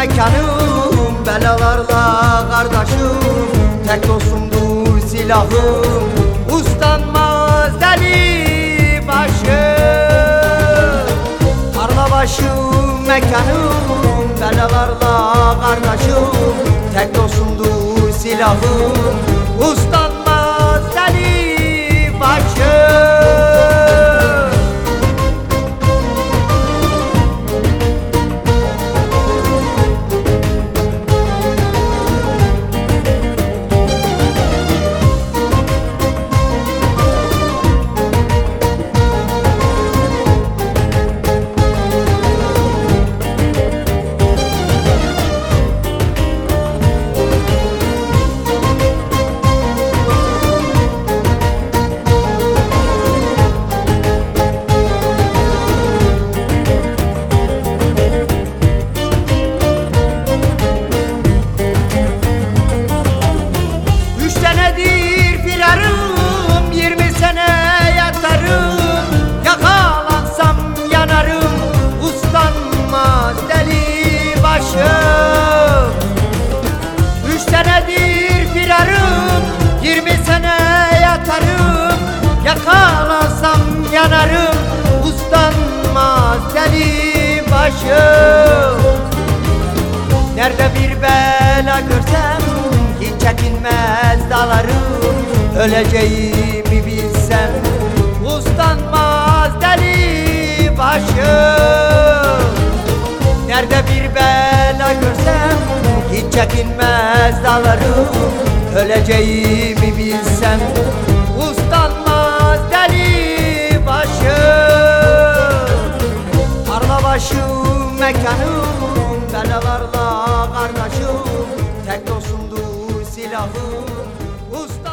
mekanım, belalarla kardeşim, tek dostumdur silahım, uslanmaz deli başım. Arla başım mekanım, belalarla kardeşim, tek dostumdur silahım, uslanmaz deli başım. Yakalasam yanarım, uslanmaz deli başım. Nerede bir bela görsem hiç çekinmez dalarım, öleceğimi bilsem uslanmaz deli başım. Nerede bir bela görsem hiç çekinmez dalarım, öleceğimi bilsem uslanmaz deli başım. Arla başım mekanım, belalarla kardeşim, tek dostumdur silahım, usta.